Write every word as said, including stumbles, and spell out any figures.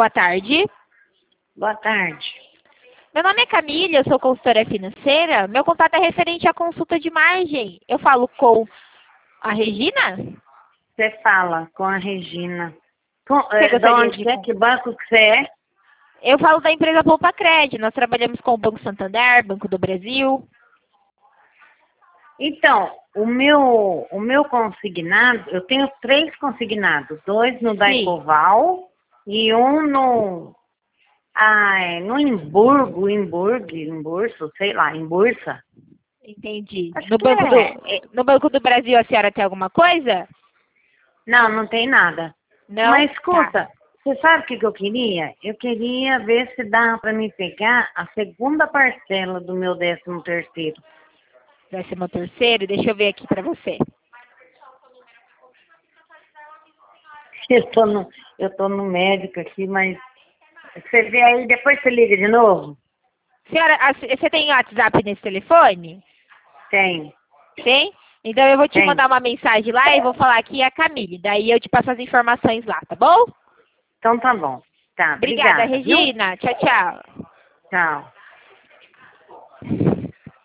boa tarde. Boa tarde. Meu nome é Camila, eu sou consultora financeira. Meu contato é referente à consulta de margem. Eu falo com a Regina? Você fala com a Regina. Com, Você é, de gostaria onde de... que é? Que banco que você é? Eu falo da empresa Poupa Crédito. Nós trabalhamos com o Banco Santander, Banco do Brasil. Então, o meu, o meu consignado, eu tenho três consignados. Dois no Daicoval e um no... Ah, é, no Emburgo, Emburgo, Emburso, sei lá, Embursa. Entendi. Acho No que Banco é. do, no Banco do Brasil a senhora tem alguma coisa? Não, não tem nada. Não? Mas Tá. escuta, você sabe o que, que eu queria? Eu queria ver se dá para me pegar a segunda parcela do meu décimo terceiro. Décimo terceiro, deixa eu ver aqui pra você. Eu tô no, eu tô no médico aqui, mas você vê aí, depois você liga de novo? Senhora, a- você tem WhatsApp nesse telefone? Tem, Tem? Então eu vou te tem. mandar uma mensagem lá e vou falar que é a Camille. Daí eu te passo as informações lá, tá bom? Então tá bom. Tá, Obrigada, obrigada, viu? Regina. Tchau, tchau. Tchau.